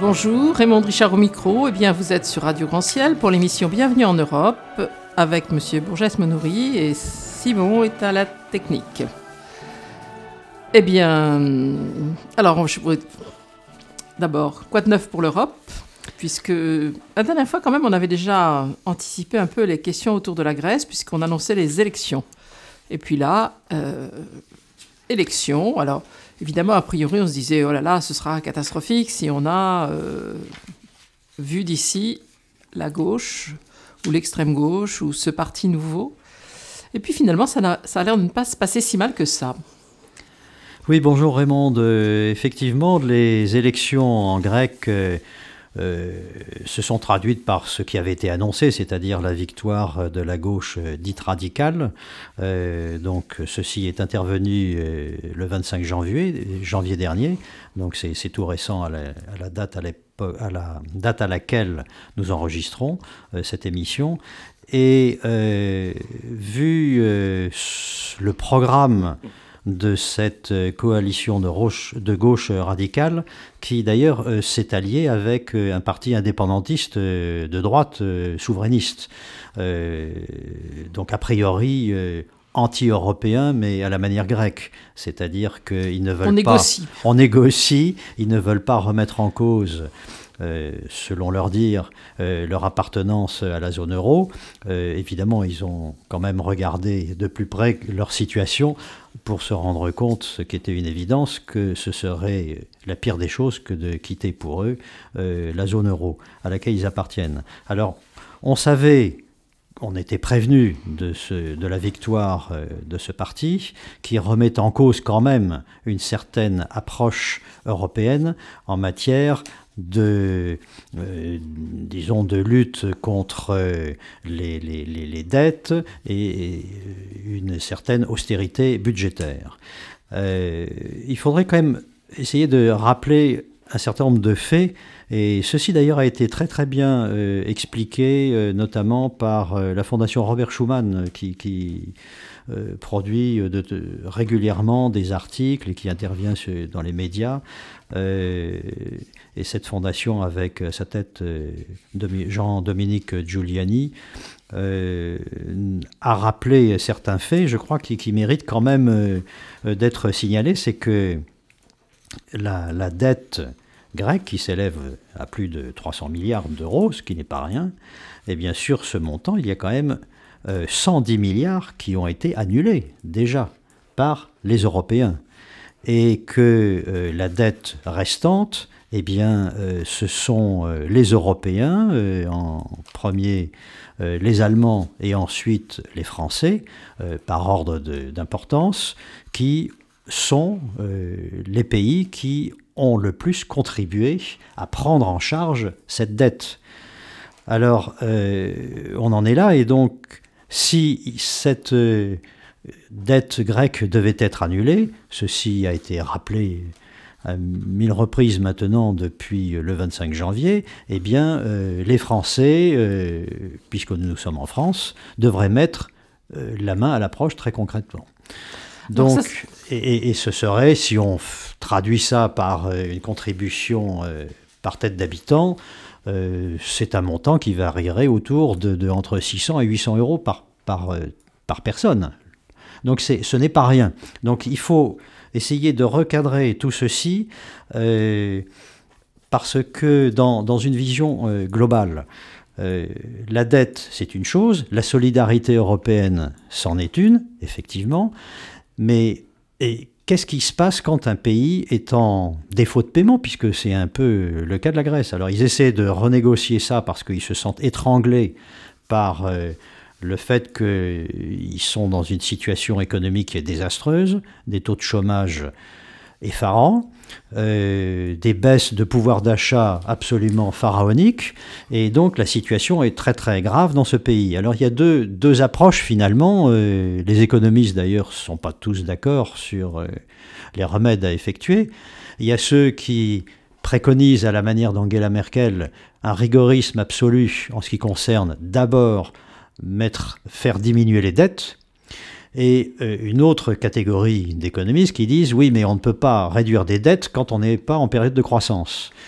Bonjour, Raymond Richard au micro. Eh bien, vous êtes sur Radio Grand Ciel pour l'émission Bienvenue en Europe avec Monsieur Bourgès-Monory et Simon est à la technique. Eh bien, alors, d'abord, quoi de neuf pour l'Europe ? Puisque la dernière fois, quand même, on avait déjà anticipé un peu les questions autour de la Grèce puisqu'on annonçait les élections. Et puis là, élections, alors... Évidemment, a priori, on se disait, oh là là, ce sera catastrophique si on a vu d'ici la gauche ou l'extrême gauche ou ce parti nouveau. Et puis finalement, ça a l'air de ne pas se passer si mal que ça. Oui, bonjour Raymond. Effectivement, les élections en grec se sont traduites par ce qui avait été annoncé, c'est-à-dire la victoire de la gauche dite radicale. Donc ceci est intervenu le 25 janvier dernier, donc c'est tout récent à la date à laquelle nous enregistrons cette émission. Et vu le programme de cette coalition de gauche radicale, qui d'ailleurs s'est alliée avec un parti indépendantiste de droite souverainiste. Donc a priori anti-européen, mais à la manière grecque. C'est-à-dire qu'ils ne veulent On négocie, ils ne veulent pas remettre en cause selon leur dire, leur appartenance à la zone euro. Évidemment, ils ont quand même regardé de plus près leur situation pour se rendre compte, ce qui était une évidence, que ce serait la pire des choses que de quitter pour eux la zone euro à laquelle ils appartiennent. Alors, on était prévenu de la victoire de ce parti, qui remet en cause quand même une certaine approche européenne en matière de lutte contre les dettes et une certaine austérité budgétaire. Il faudrait quand même essayer de rappeler un certain nombre de faits, et ceci d'ailleurs a été très très bien expliqué, notamment par la Fondation Robert Schuman, qui produit régulièrement des articles et qui intervient dans les médias. Et cette fondation, avec à sa tête Jean-Dominique Giuliani, a rappelé certains faits, je crois, qui méritent quand même d'être signalés. C'est que la dette grecque, qui s'élève à plus de 300 milliards d'euros, ce qui n'est pas rien, et bien sûr, ce montant, il y a quand même 110 milliards qui ont été annulés déjà par les Européens. Et que la dette restante, eh bien, ce sont les Européens, en premier les Allemands et ensuite les Français, par ordre d'importance, qui sont les pays qui ont le plus contribué à prendre en charge cette dette. Alors, on en est là, et donc, si cette dette grecque devait être annulée, ceci a été rappelé à 1000 reprises maintenant depuis le 25 janvier, eh bien, les Français, puisque nous sommes en France, devraient mettre la main à l'approche très concrètement. Donc, et ce serait, si on traduit ça par une contribution par tête d'habitant, c'est un montant qui varierait autour de entre 600 et 800 euros par personne. Donc ce n'est pas rien. Donc il faut essayer de recadrer tout ceci parce que dans une vision globale, la dette, c'est une chose, la solidarité européenne, c'en est une, effectivement, mais qu'est-ce qui se passe quand un pays est en défaut de paiement, puisque c'est un peu le cas de la Grèce. Alors ils essaient de renégocier ça parce qu'ils se sentent étranglés par le fait qu'ils sont dans une situation économique qui est désastreuse, des taux de chômage effarants, des baisses de pouvoir d'achat absolument pharaoniques, et donc la situation est très très grave dans ce pays. Alors il y a deux approches finalement, les économistes d'ailleurs ne sont pas tous d'accord sur les remèdes à effectuer. Il y a ceux qui préconisent à la manière d'Angela Merkel un rigorisme absolu en ce qui concerne d'abord faire diminuer les dettes, et une autre catégorie d'économistes qui disent oui, mais on ne peut pas réduire des dettes quand on n'est pas en période de croissance.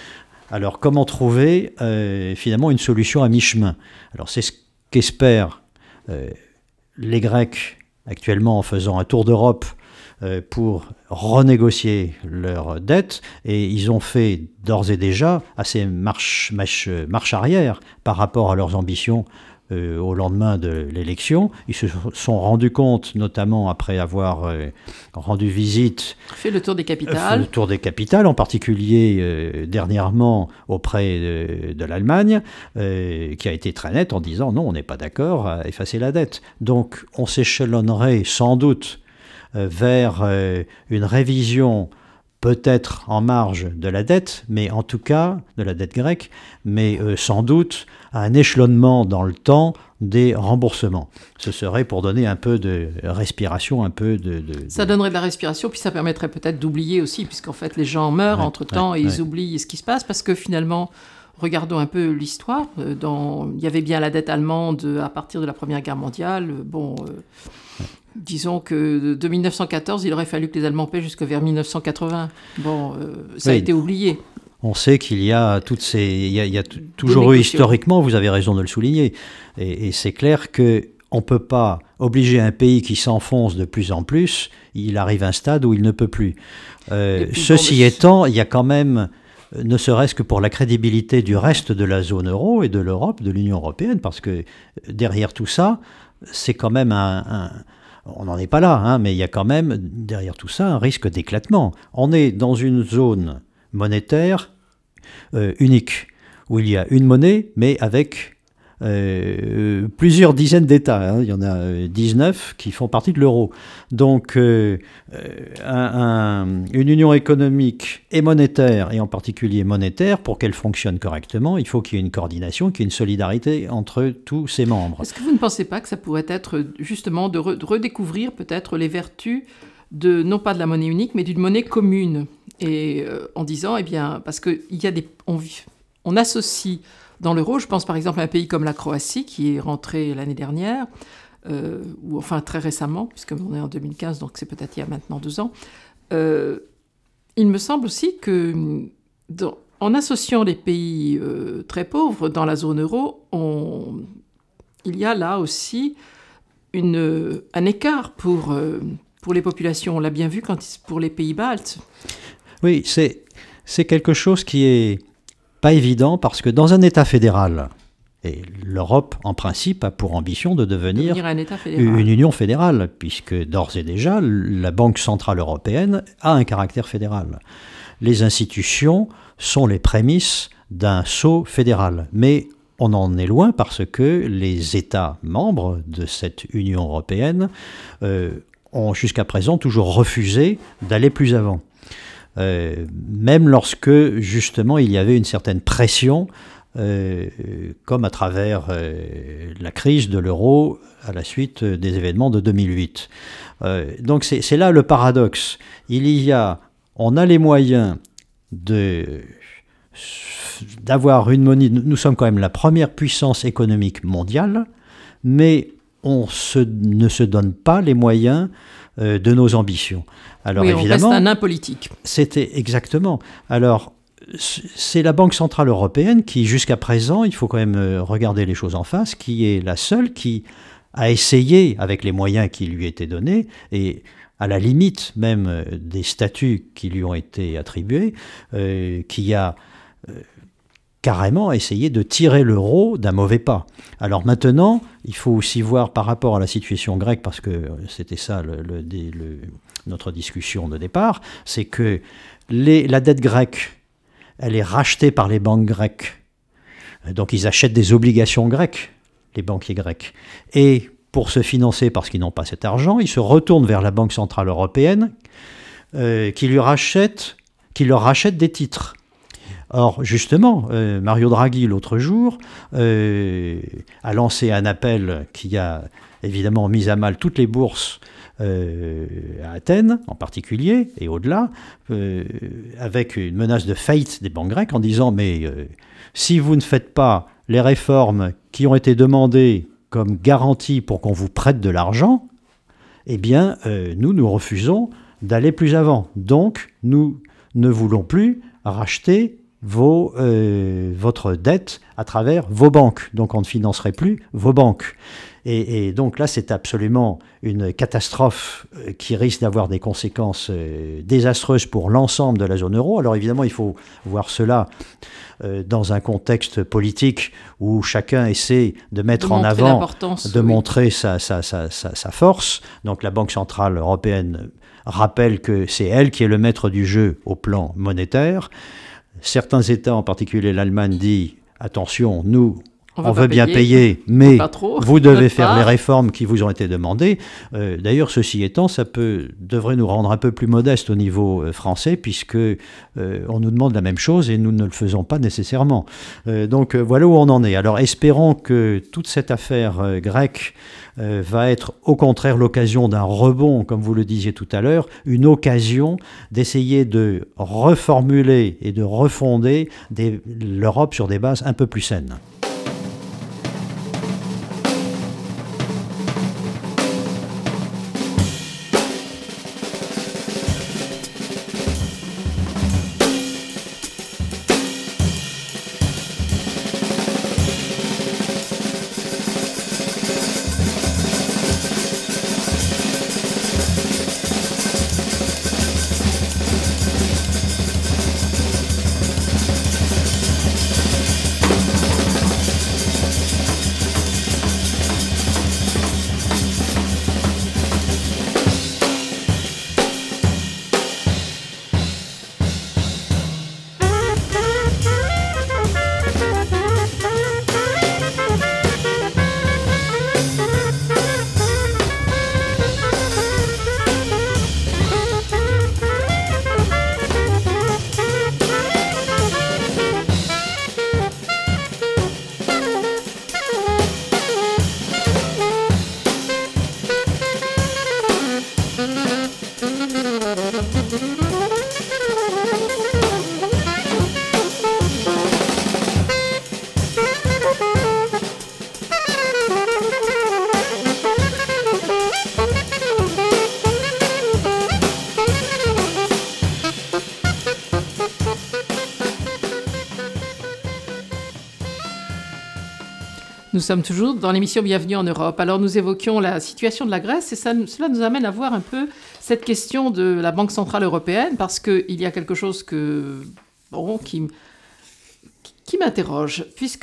Alors, comment trouver finalement une solution à mi-chemin? Alors, c'est ce qu'espèrent les Grecs actuellement en faisant un tour d'Europe pour renégocier leurs dettes, et ils ont fait d'ores et déjà assez marche arrière par rapport à leurs ambitions au lendemain de l'élection. Ils se sont rendus compte, notamment après avoir rendu visite... Fait le tour des capitales. Le tour des capitales, en particulier dernièrement auprès de l'Allemagne, qui a été très nette en disant non, on n'est pas d'accord à effacer la dette. Donc on s'échelonnerait sans doute vers une révision peut-être en marge de la dette, mais en tout cas, de la dette grecque, mais sans doute un échelonnement dans le temps des remboursements. Ce serait pour donner un peu de respiration, un peu de... Ça donnerait de la respiration, puis ça permettrait peut-être d'oublier aussi, puisqu'en fait les gens meurent entre-temps et ils oublient ce qui se passe, parce que finalement, regardons un peu l'histoire. Il y avait bien la dette allemande à partir de la Première Guerre mondiale. Disons que de 1914, il aurait fallu que les Allemands paient jusque vers 1980. Ça a été oublié. On sait qu'il y a toutes ces... Il y a toujours eu historiquement, vous avez raison de le souligner, et c'est clair qu'on ne peut pas obliger un pays qui s'enfonce de plus en plus, il arrive à un stade où il ne peut plus. Ceci étant, il y a quand même, ne serait-ce que pour la crédibilité du reste de la zone euro et de l'Europe, de l'Union européenne, parce que derrière tout ça, c'est quand même on n'en est pas là, mais il y a quand même derrière tout ça un risque d'éclatement. On est dans une zone monétaire unique, où il y a une monnaie, mais avec plusieurs dizaines d'États. Il y en a 19 qui font partie de l'euro. Donc une union économique et monétaire, et en particulier monétaire, pour qu'elle fonctionne correctement, il faut qu'il y ait une coordination, qu'il y ait une solidarité entre tous ses membres. Est-ce que vous ne pensez pas que ça pourrait être justement de redécouvrir peut-être les vertus non pas de la monnaie unique, mais d'une monnaie commune, et en disant, parce qu'il y a on associe dans l'euro, je pense par exemple à un pays comme la Croatie, qui est rentré l'année dernière, ou enfin très récemment, puisqu'on est en 2015, donc c'est peut-être il y a maintenant 2 ans. Il me semble aussi que, en associant les pays très pauvres dans la zone euro, il y a là aussi un écart pour les populations. On l'a bien vu pour les pays baltes. Oui, c'est quelque chose qui est pas évident, parce que dans un État fédéral, et l'Europe, en principe, a pour ambition de devenir un État fédéral. Une union fédérale, puisque d'ores et déjà, la Banque centrale européenne a un caractère fédéral. Les institutions sont les prémices d'un saut fédéral. Mais on en est loin, parce que les États membres de cette Union européenne ont jusqu'à présent toujours refusé d'aller plus avant. Même lorsque, justement, il y avait une certaine pression, comme à travers la crise de l'euro à la suite des événements de 2008. Donc c'est là le paradoxe. On a les moyens d'avoir une monnaie. Nous sommes quand même la première puissance économique mondiale, mais on ne se donne pas les moyens de nos ambitions. Alors, oui, évidemment, on reste un nain politique. C'était exactement. Alors, c'est la Banque centrale européenne qui, jusqu'à présent, il faut quand même regarder les choses en face, qui est la seule qui a essayé, avec les moyens qui lui étaient donnés, et à la limite même des statuts qui lui ont été attribués, qui a carrément essayé de tirer l'euro d'un mauvais pas. Alors maintenant, il faut aussi voir par rapport à la situation grecque, parce que c'était ça notre discussion de départ, c'est que la dette grecque, elle est rachetée par les banques grecques. Donc ils achètent des obligations grecques, les banquiers grecs. Et pour se financer, parce qu'ils n'ont pas cet argent, ils se retournent vers la Banque centrale européenne qui leur rachète des titres. Or, justement, Mario Draghi, l'autre jour, a lancé un appel qui a évidemment mis à mal toutes les bourses à Athènes, en particulier, et au-delà, avec une menace de faillite des banques grecques, en disant « Mais si vous ne faites pas les réformes qui ont été demandées comme garantie pour qu'on vous prête de l'argent, eh bien, nous refusons d'aller plus avant. Donc, nous ne voulons plus racheter votre dette à travers vos banques. Donc on ne financerait plus vos banques. Et donc là, c'est absolument une catastrophe qui risque d'avoir des conséquences désastreuses pour l'ensemble de la zone euro. Alors évidemment, il faut voir cela dans un contexte politique où chacun essaie de mettre en avant, de montrer sa force. Donc la Banque centrale européenne rappelle que c'est elle qui est le maître du jeu au plan monétaire. Certains États, en particulier l'Allemagne, dit « Attention, nous, on veut bien payer, mais vous devez faire les réformes qui vous ont été demandées. » D'ailleurs, ceci étant, ça devrait nous rendre un peu plus modestes au niveau français, puisque on nous demande la même chose et nous ne le faisons pas nécessairement. Donc voilà où on en est. Alors espérons que toute cette affaire grecque va être au contraire l'occasion d'un rebond, comme vous le disiez tout à l'heure, une occasion d'essayer de reformuler et de refonder l'Europe sur des bases un peu plus saines. Nous sommes toujours dans l'émission Bienvenue en Europe. Alors nous évoquions la situation de la Grèce et cela nous amène à voir un peu cette question de la Banque centrale européenne parce qu'il y a quelque chose qui m'interroge puisque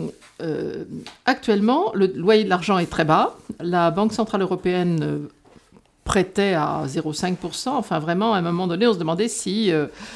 actuellement le loyer de l'argent est très bas. La Banque centrale européenne prêtait à 0,5%. Enfin, vraiment, à un moment donné, on se demandait si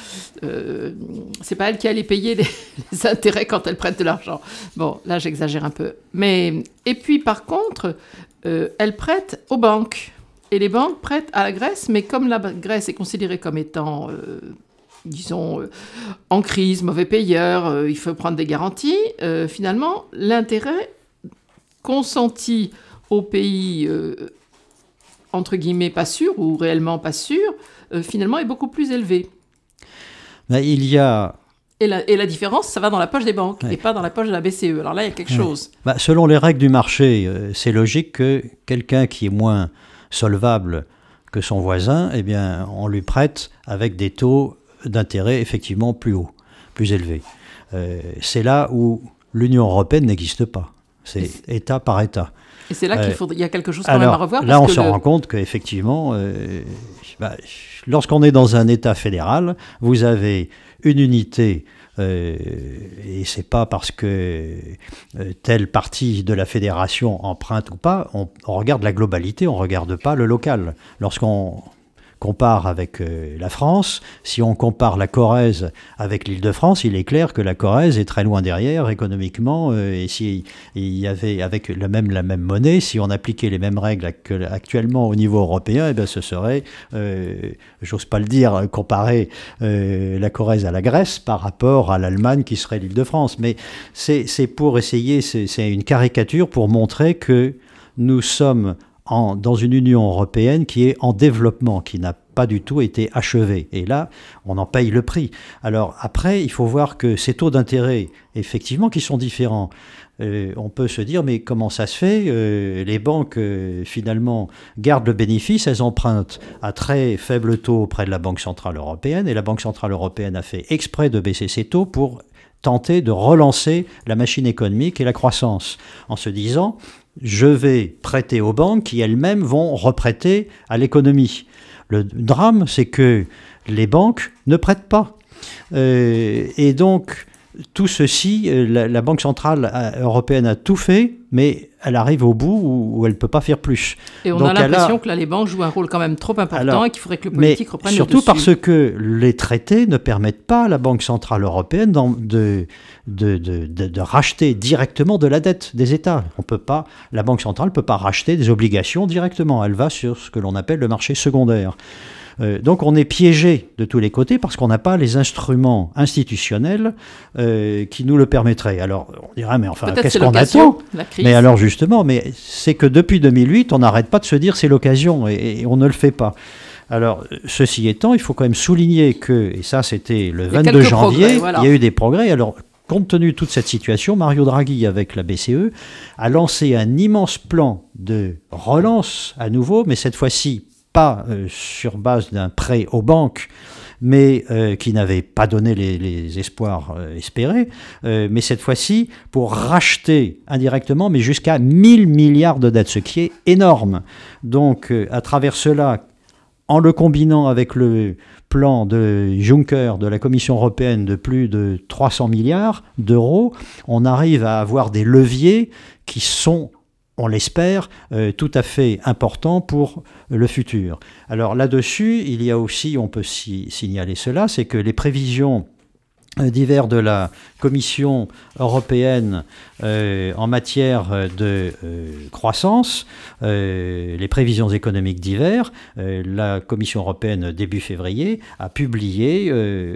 c'est pas elle qui allait payer les intérêts quand elle prête de l'argent. Bon, là, j'exagère un peu. Et puis, par contre, elle prête aux banques. Et les banques prêtent à la Grèce, mais comme la Grèce est considérée comme étant, disons, en crise, mauvais payeur, il faut prendre des garanties, finalement, l'intérêt consenti au pays... entre guillemets pas sûr ou réellement pas sûr, finalement est beaucoup plus élevé. Mais il y a... Et la différence, ça va dans la poche des banques et pas dans la poche de la BCE. Alors là, il y a quelque chose. Selon les règles du marché, c'est logique que quelqu'un qui est moins solvable que son voisin, eh bien, on lui prête avec des taux d'intérêt effectivement plus hauts, plus élevés. C'est là où l'Union européenne n'existe pas. C'est État par État. Et c'est là qu'il y a quelque chose quand même à revoir. Là, on se rend compte qu'effectivement, lorsqu'on est dans un État fédéral, vous avez une unité, et c'est pas parce que telle partie de la fédération emprunte ou pas, on regarde la globalité, on regarde pas le local. Lorsqu'on compare avec la France, si on compare la Corrèze avec l'Île-de-France, il est clair que la Corrèze est très loin derrière économiquement, et s'il y avait avec la même monnaie, si on appliquait les mêmes règles actuellement au niveau européen, eh bien ce serait, j'ose pas le dire, comparer la Corrèze à la Grèce par rapport à l'Allemagne qui serait l'Île-de-France. Mais c'est pour essayer, c'est une caricature pour montrer que nous sommes dans une Union européenne qui est en développement, qui n'a pas du tout été achevée. Et là, on en paye le prix. Alors après, il faut voir que ces taux d'intérêt, effectivement, qui sont différents. On peut se dire, mais comment ça se fait? Les banques, finalement, gardent le bénéfice, elles empruntent à très faible taux auprès de la Banque Centrale Européenne, et la Banque Centrale Européenne a fait exprès de baisser ses taux pour tenter de relancer la machine économique et la croissance, en se disant, je vais prêter aux banques qui elles-mêmes vont reprêter à l'économie. Le drame, c'est que les banques ne prêtent pas. Et donc, tout ceci, la Banque Centrale Européenne a tout fait, mais elle arrive au bout où elle ne peut pas faire plus. Et on a l'impression que là, les banques jouent un rôle quand même trop important et qu'il faudrait que le politique reprenne le dessus. Surtout parce que les traités ne permettent pas à la Banque Centrale Européenne de racheter directement de la dette des États. La Banque Centrale ne peut pas racheter des obligations directement. Elle va sur ce que l'on appelle le marché secondaire. Donc on est piégé de tous les côtés parce qu'on n'a pas les instruments institutionnels qui nous le permettraient. Alors on dirait, mais enfin, qu'est-ce qu'on attend ? Mais alors justement, c'est que depuis 2008, on n'arrête pas de se dire c'est l'occasion et on ne le fait pas. Alors, ceci étant, il faut quand même souligner que, et ça c'était le 22 janvier, il y a eu des progrès. Alors, compte tenu de toute cette situation, Mario Draghi, avec la BCE, a lancé un immense plan de relance à nouveau, mais cette fois-ci, pas sur base d'un prêt aux banques, mais qui n'avait pas donné les espoirs espérés, mais cette fois-ci pour racheter indirectement, mais jusqu'à 1 000 milliards de dettes, ce qui est énorme. Donc, à travers cela, en le combinant avec le plan de Juncker, de la Commission européenne, de plus de 300 milliards d'euros, on arrive à avoir des leviers qui sont, on l'espère, tout à fait important pour le futur. Alors là-dessus, il y a aussi, on peut signaler cela, c'est que les prévisions d'hiver de la Commission européenne en matière de croissance, les prévisions économiques d'hiver, la Commission européenne début février a publié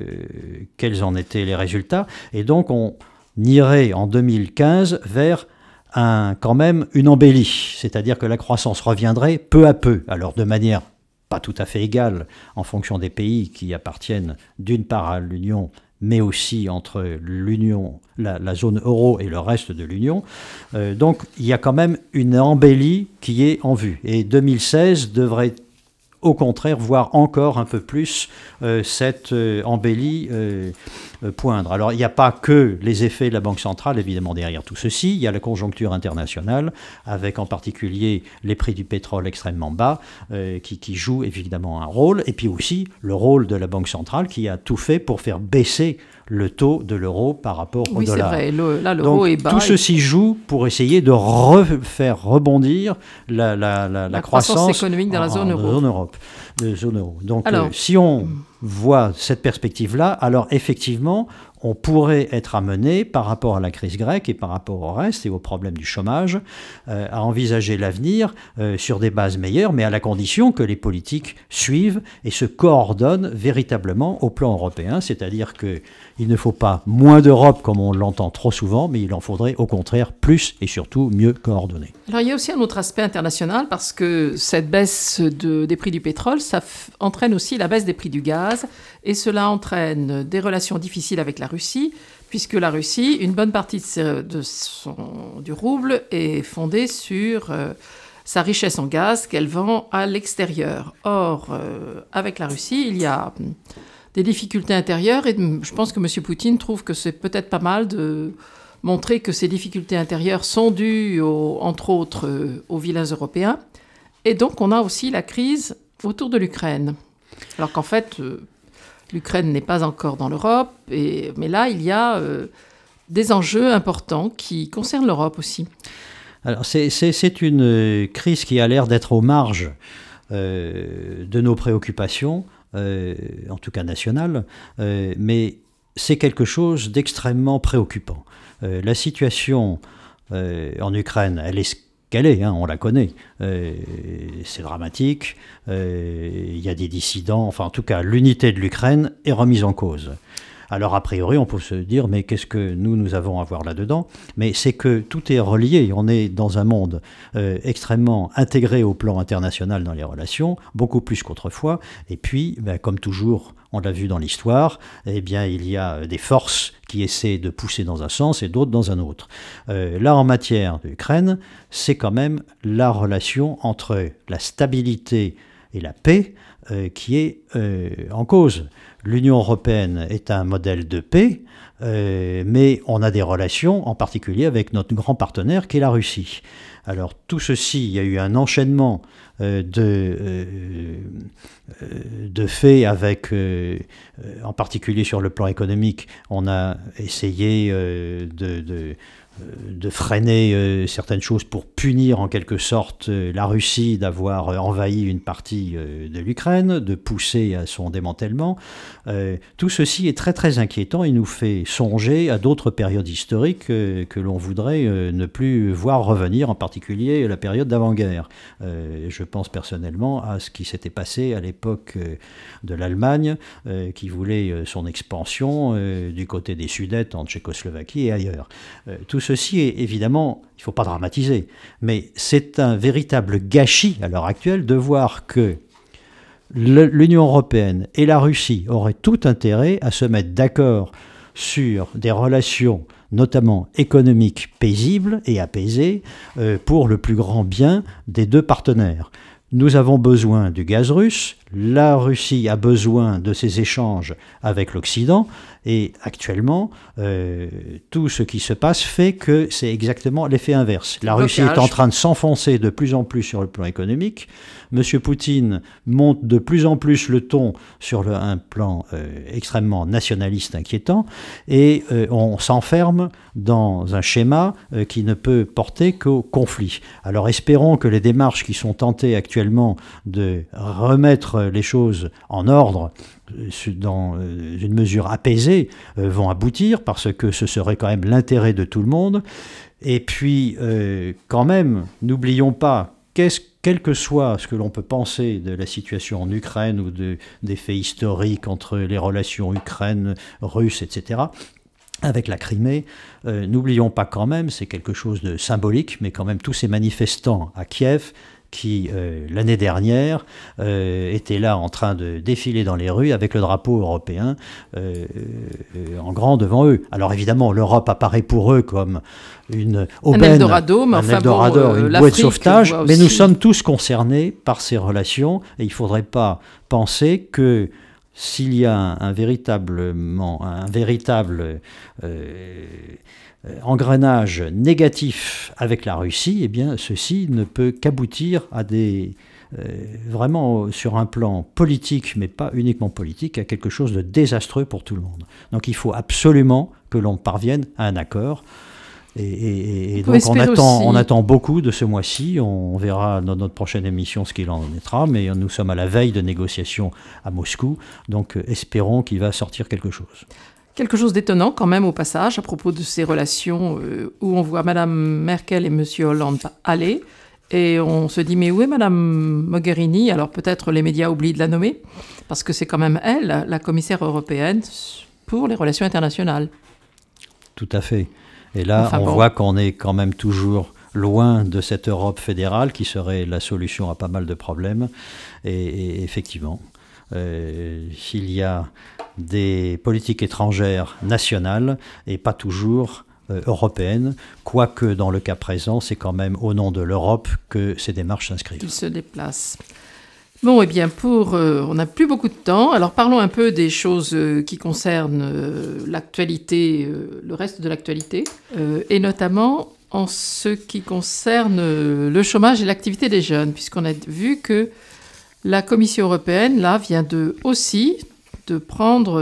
quels en étaient les résultats, et donc on irait en 2015 vers quand même une embellie, c'est-à-dire que la croissance reviendrait peu à peu, alors de manière pas tout à fait égale en fonction des pays qui appartiennent d'une part à l'Union, mais aussi entre l'Union, la zone euro et le reste de l'Union. Donc il y a quand même une embellie qui est en vue. Et 2016 devrait au contraire voir encore un peu plus cette embellie poindre. Alors il n'y a pas que les effets de la Banque centrale, évidemment, derrière tout ceci. Il y a la conjoncture internationale, avec en particulier les prix du pétrole extrêmement bas, qui jouent évidemment un rôle. Et puis aussi le rôle de la Banque centrale qui a tout fait pour faire baisser le taux de l'euro par rapport au dollar. Oui, c'est vrai. Là, l'euro est bas. Tout ceci joue pour essayer de faire rebondir la croissance économique dans la zone euro. Zone euro. Donc, si on voit cette perspective-là, alors effectivement, on pourrait être amené, par rapport à la crise grecque et par rapport au reste et au problème du chômage, à envisager l'avenir sur des bases meilleures, mais à la condition que les politiques suivent et se coordonnent véritablement au plan européen, c'est-à-dire qu'il ne faut pas moins d'Europe comme on l'entend trop souvent, mais il en faudrait au contraire plus et surtout mieux coordonner. Alors il y a aussi un autre aspect international, parce que cette baisse des prix du pétrole, ça entraîne aussi la baisse des prix du gaz, et cela entraîne des relations difficiles avec la Russie, puisque la Russie, une bonne partie du rouble est fondée sur sa richesse en gaz qu'elle vend à l'extérieur. Or, avec la Russie, il y a des difficultés intérieures, et je pense que M. Poutine trouve que c'est peut-être pas mal de montrer que ces difficultés intérieures sont dues, entre autres, aux vilains européens. Et donc, on a aussi la crise autour de l'Ukraine. Alors qu'en fait, l'Ukraine n'est pas encore dans l'Europe, mais là, il y a des enjeux importants qui concernent l'Europe aussi. Alors, c'est une crise qui a l'air d'être aux marges de nos préoccupations, en tout cas nationales, mais c'est quelque chose d'extrêmement préoccupant. La situation en Ukraine, elle est qu'elle est, on la connaît. C'est dramatique, il y a des dissidents, enfin en tout cas l'unité de l'Ukraine est remise en cause. Alors a priori, on peut se dire, mais qu'est-ce que nous avons à voir là-dedans? Mais c'est que tout est relié. On est dans un monde extrêmement intégré au plan international dans les relations, beaucoup plus qu'autrefois. Et puis, comme toujours, on l'a vu dans l'histoire, eh bien, il y a des forces qui essaient de pousser dans un sens et d'autres dans un autre. Là, en matière d'Ukraine, c'est quand même la relation entre la stabilité et la paix qui est en cause. L'Union européenne est un modèle de paix, mais on a des relations, en particulier avec notre grand partenaire qui est la Russie. Alors tout ceci, il y a eu un enchaînement de faits avec, en particulier sur le plan économique, on a essayé de freiner certaines choses pour punir en quelque sorte la Russie d'avoir envahi une partie de l'Ukraine, de pousser à son démantèlement. Tout ceci est très très inquiétant et nous fait songer à d'autres périodes historiques que l'on voudrait ne plus voir revenir, en particulier la période d'avant-guerre. Je pense personnellement à ce qui s'était passé à l'époque de l'Allemagne qui voulait son expansion du côté des Sudètes en Tchécoslovaquie et ailleurs. Tout ceci est évidemment, il ne faut pas dramatiser, mais c'est un véritable gâchis à l'heure actuelle de voir que l'Union européenne et la Russie auraient tout intérêt à se mettre d'accord sur des relations notamment économiques paisibles et apaisées pour le plus grand bien des deux partenaires. Nous avons besoin du gaz russe, la Russie a besoin de ces échanges avec l'Occident, et actuellement, tout ce qui se passe fait que c'est exactement l'effet inverse. La Russie est en train de s'enfoncer de plus en plus sur le plan économique. M. Poutine monte de plus en plus le ton sur un plan extrêmement nationaliste inquiétant, et on s'enferme dans un schéma qui ne peut porter qu'au conflit. Alors espérons que les démarches qui sont tentées actuellement de remettre les choses en ordre dans une mesure apaisée vont aboutir, parce que ce serait quand même l'intérêt de tout le monde. Et puis, quand même, n'oublions pas, quel que soit ce que l'on peut penser de la situation en Ukraine ou des faits historiques entre les relations Ukraine-Russes, etc., avec la Crimée, n'oublions pas quand même, c'est quelque chose de symbolique, mais quand même tous ces manifestants à Kiev qui, l'année dernière, étaient là en train de défiler dans les rues avec le drapeau européen en grand devant eux. Alors évidemment, l'Europe apparaît pour eux comme une aubaine, un Eldorado, mais enfin une bouée de sauvetage, mais nous sommes tous concernés par ces relations, et il ne faudrait pas penser que s'il y a un véritable engrenage négatif avec la Russie, eh bien, ceci ne peut qu'aboutir à vraiment sur un plan politique, mais pas uniquement politique, à quelque chose de désastreux pour tout le monde. Donc il faut absolument que l'on parvienne à un accord. Et donc on attend beaucoup de ce mois-ci. On verra dans notre prochaine émission ce qu'il en sera, mais nous sommes à la veille de négociations à Moscou, donc espérons qu'il va sortir quelque chose. Quelque chose d'étonnant quand même au passage à propos de ces relations où on voit Mme Merkel et M. Hollande aller, et on se dit mais où est Mme Mogherini? Alors peut-être les médias oublient de la nommer, parce que c'est quand même elle, la commissaire européenne pour les relations internationales. Tout à fait. Et là, on voit qu'on est quand même toujours loin de cette Europe fédérale qui serait la solution à pas mal de problèmes. Et effectivement, s'il y a des politiques étrangères nationales et pas toujours européennes, quoique dans le cas présent, c'est quand même au nom de l'Europe que ces démarches s'inscrivent. Ils se déplacent. Bon, eh bien, on n'a plus beaucoup de temps. Alors, parlons un peu des choses qui concernent l'actualité, le reste de l'actualité, et notamment en ce qui concerne le chômage et l'activité des jeunes, puisqu'on a vu que la Commission européenne, là, vient aussi de prendre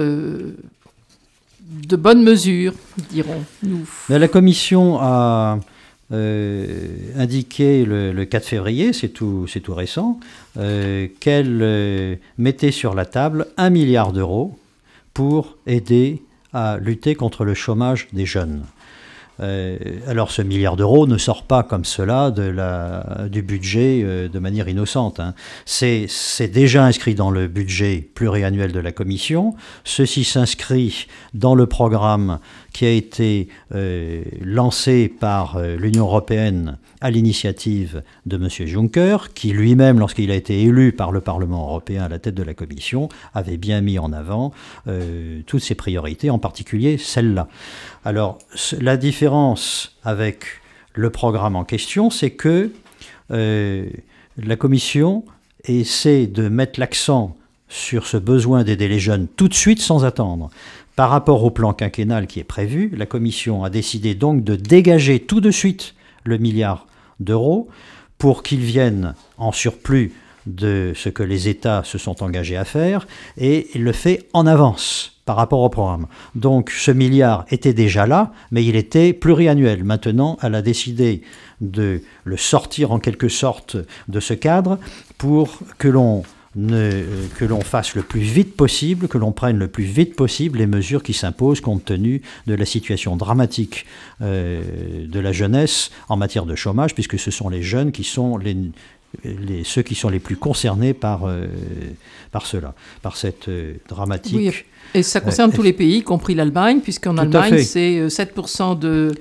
de bonnes mesures, dirons-nous. La Commission a indiqué le 4 février, c'est tout récent, qu'elle mettait sur la table 1 milliard d'euros pour aider à lutter contre le chômage des jeunes. Alors ce milliard d'euros ne sort pas comme cela du budget de manière innocente, hein. C'est déjà inscrit dans le budget pluriannuel de la Commission. Ceci s'inscrit dans le programme qui a été lancé par l'Union européenne à l'initiative de M. Juncker, qui lui-même, lorsqu'il a été élu par le Parlement européen à la tête de la Commission, avait bien mis en avant toutes ses priorités, en particulier celle-là. Alors, la différence avec le programme en question, c'est que la Commission essaie de mettre l'accent sur ce besoin d'aider les jeunes tout de suite sans attendre. Par rapport au plan quinquennal qui est prévu, la Commission a décidé donc de dégager tout de suite le milliard d'euros pour qu'il vienne en surplus de ce que les États se sont engagés à faire, et il le fait en avance par rapport au programme. Donc ce milliard était déjà là, mais il était pluriannuel. Maintenant, elle a décidé de le sortir en quelque sorte de ce cadre pour que l'on fasse le plus vite possible, que l'on prenne le plus vite possible les mesures qui s'imposent compte tenu de la situation dramatique de la jeunesse en matière de chômage, puisque ce sont les jeunes qui sont ceux qui sont les plus concernés par cela, par cette dramatique... Oui, et ça concerne tous les pays, y compris l'Allemagne, puisqu'en Allemagne, c'est 7% de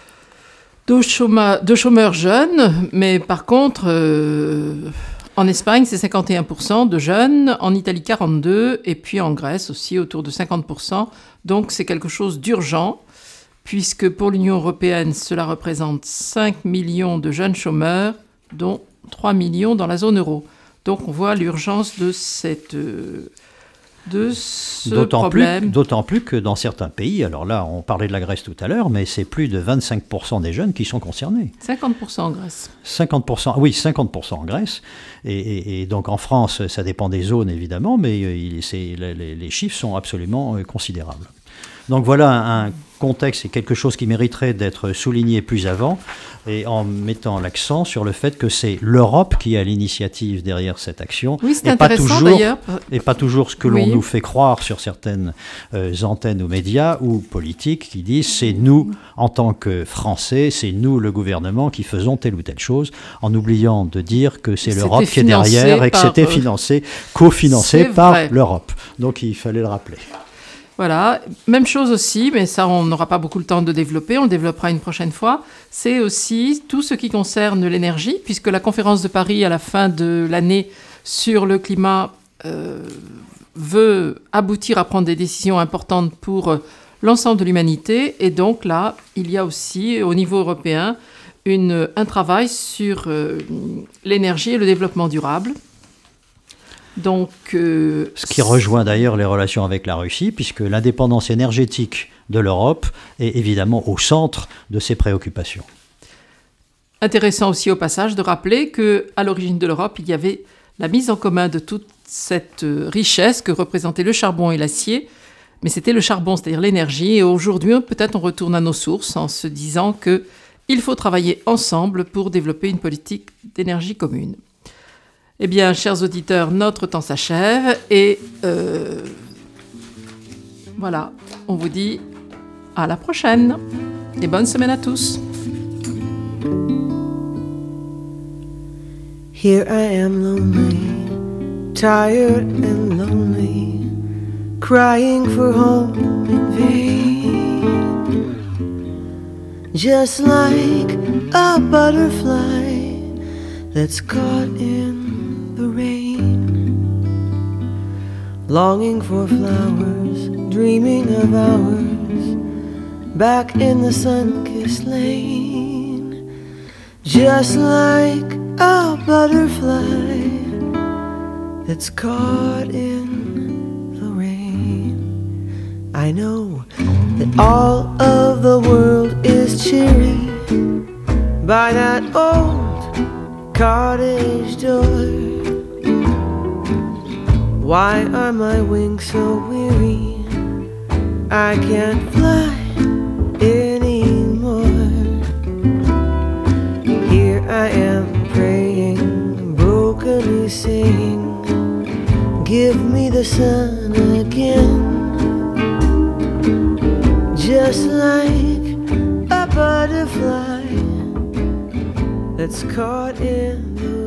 chômeurs jeunes, mais par contre... En Espagne, c'est 51% de jeunes, en Italie 42%, et puis en Grèce aussi autour de 50%. Donc c'est quelque chose d'urgent, puisque pour l'Union européenne, cela représente 5 millions de jeunes chômeurs, dont 3 millions dans la zone euro. Donc on voit l'urgence de ce problème. D'autant plus que dans certains pays, alors là on parlait de la Grèce tout à l'heure, mais c'est plus de 25% des jeunes qui sont concernés. 50% en Grèce. 50%, oui, 50% en Grèce. Et donc en France, ça dépend des zones évidemment, mais les chiffres sont absolument considérables. Donc voilà un contexte et quelque chose qui mériterait d'être souligné plus avant, et en mettant l'accent sur le fait que c'est l'Europe qui a l'initiative derrière cette action. Oui, c'est intéressant d'ailleurs. Et pas toujours ce que l'on nous fait croire sur certaines antennes ou médias ou politiques qui disent c'est nous, en tant que Français, c'est nous, le gouvernement, qui faisons telle ou telle chose, en oubliant de dire que c'est l'Europe qui est derrière et que c'était cofinancé par l'Europe. Donc il fallait le rappeler. Voilà, même chose aussi, mais ça on n'aura pas beaucoup le temps de développer, on le développera une prochaine fois, c'est aussi tout ce qui concerne l'énergie, puisque la conférence de Paris à la fin de l'année sur le climat veut aboutir à prendre des décisions importantes pour l'ensemble de l'humanité, et donc là, il y a aussi au niveau européen un travail sur l'énergie et le développement durable. Donc, ce qui rejoint d'ailleurs les relations avec la Russie, puisque l'indépendance énergétique de l'Europe est évidemment au centre de ses préoccupations. Intéressant aussi au passage de rappeler qu'à l'origine de l'Europe, il y avait la mise en commun de toute cette richesse que représentaient le charbon et l'acier, mais c'était le charbon, c'est-à-dire l'énergie, et aujourd'hui peut-être on retourne à nos sources en se disant qu'il faut travailler ensemble pour développer une politique d'énergie commune. Eh bien, chers auditeurs, notre temps s'achève et voilà, on vous dit à la prochaine et bonne semaine à tous. Here I am lonely, tired and lonely, crying for home in vain. Just like a butterfly that's caught in the rain, longing for flowers, dreaming of hours back in the sun-kissed lane. Just like a butterfly that's caught in the rain. I know that all of the world is cheery by that old cottage door. Why are my wings so weary? I can't fly anymore. Here I am praying, brokenly saying, give me the sun again. Just like a butterfly that's caught in the